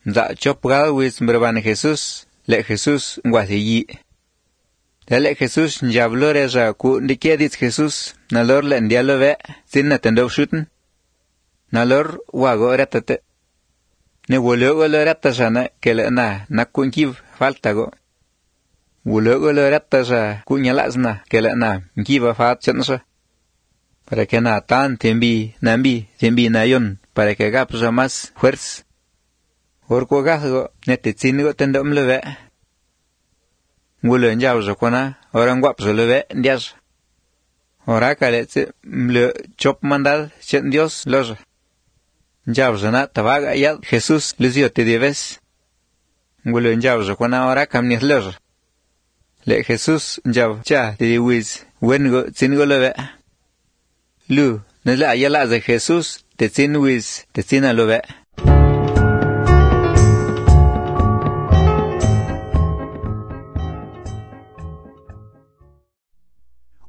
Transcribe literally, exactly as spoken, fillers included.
Dạ chop gal wis mbraban Jesús, le Jesús nguasiyi. Le Jesús njablore ja ku ndikedit Jesús, nalor le ndialo ve, sin na tendo shuten. Nalor wago retate. Ne wologo le ratashana que le na nakunkiv faltago. Wologo le ratasha kunyalasna que le na nkiva fat chansa. Para que na tan tembi, nambi, tembi nayon, para que gapsa más fuerza. Orko gasgo, nete tsingo tendom leve. Wulo njawza kona, orang guapso leve, ndias. Ora kaletse, mle chop mandal, chen Dios, loja. Njawza na tabaga yal, Jesús, lizio te dives. Wulo njawza kona, ora kamnis loja. Le Jesús, njaw, cha, te diwiz, wengo, tsingo leve. Lu, nesla ayala de Jesús, te tsin wiz, te tsina love.